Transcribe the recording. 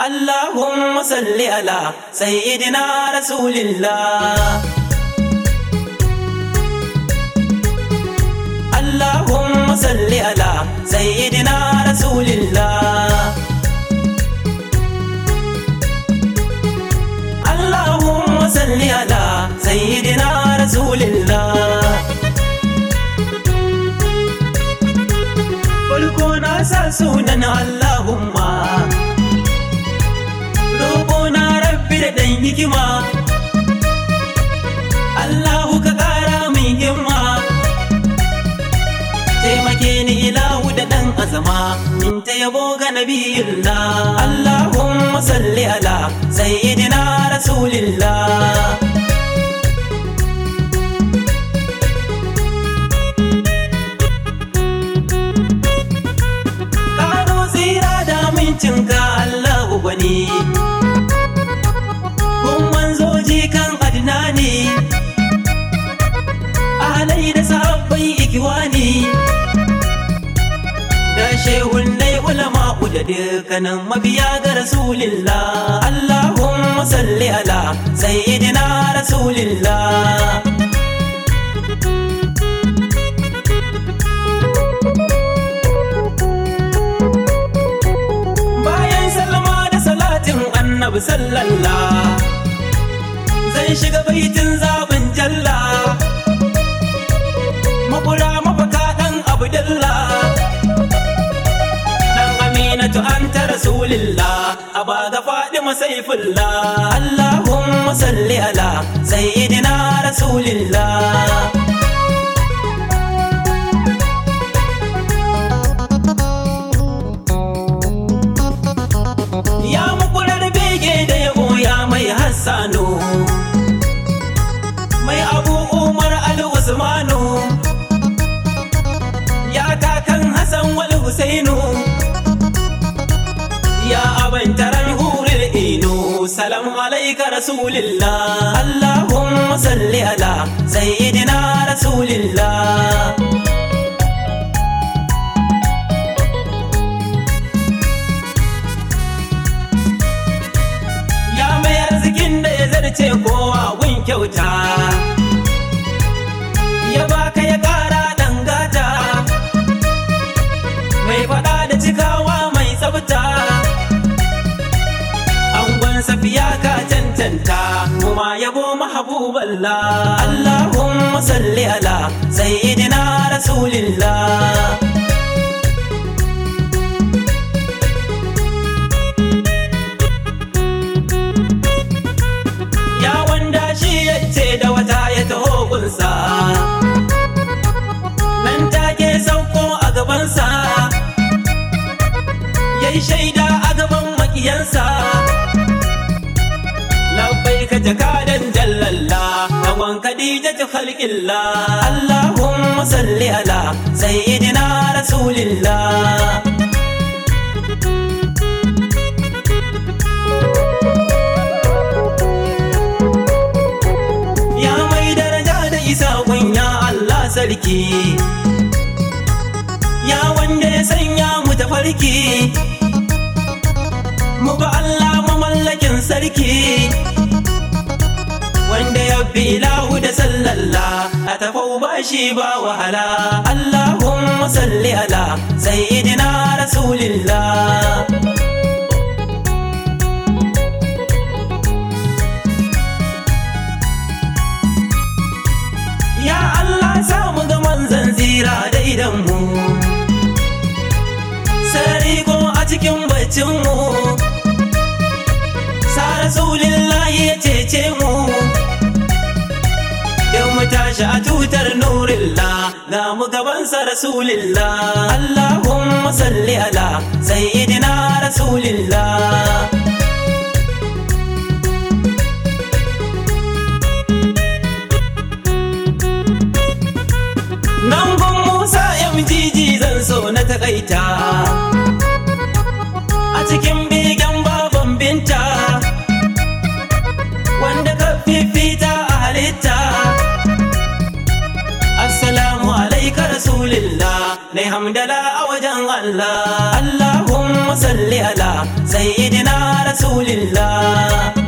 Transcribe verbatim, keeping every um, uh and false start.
اللهم صل على سيدنا رسول الله. اللهم صل على سيدنا رسول الله. اللهم صل على سيدنا رسول الله. farko na sa sunan Allahumma, roƙo na rabbi da ɗan hikima, Allahu ka ƙara min himma, taimake ni ilahu da ɗan azama, in ta yabo ga nabiyullah. Allahumma salli ala sayyidina rasulillah. Cinka Allahu gwani, kun manzoji kan adnani, ahalai da sahabbai ikiwani, da shehunnai ulama'u da dukkanin mabiya ga rasulillah. Allahumma salli ala sayyidina rasulillah. Annabi sallallah zan shiga baitin zabin jalla, makura mafaka dan abdullah, dan aminatu anta rasulillah, aba ga fadima saifullah. Allahumma salli ala sayyidina rasulillah. Hassanu mai Abu Umar al-Usmanu, ya kakan Hassan wal Husainu, ya abantaran huril inu, salam alaika rasulillah. Allahumma salli ala sayyidina rasulillah. Ce kowa gun kyauta, ya baka ya kara dangata, mai fada da cikawa mai tsafta, angon safiya ka cancanta, kuma yabo mahabuballah. Allahumma salli ala sayyidina rasulillah. Nan take sauko a gabansa, yayi shaida a gaban makiyansa, labbaika jakadan jallalla, kawan Khadijatu khalqillah. Allahumma salli ala sayyidina rasulillah. Sarki ya wanda ya sanya mu tafarki, mu ba Allah mamallakin sarki, wanda ya bi lahu da sallallah, a tafau ba shi ba wahala. Allahumma salli ala sayyidina rasulillah. Samu ga manzan zira da idanmu, sarari ko a cikin baccinmu, sa rasulillahi ya cece mu, yau mu tashi a tutar nurillah, ga mu gabansa rasulillah. Allahumma salli ala sayyidina rasulillah. So na takaita a cikin begen baban binta, wanda ka fifita a halitta. Assalamu alaika rasulillah, nai hamdala a wajen Allah. Allahumma salli ala sayyidina rasulillah.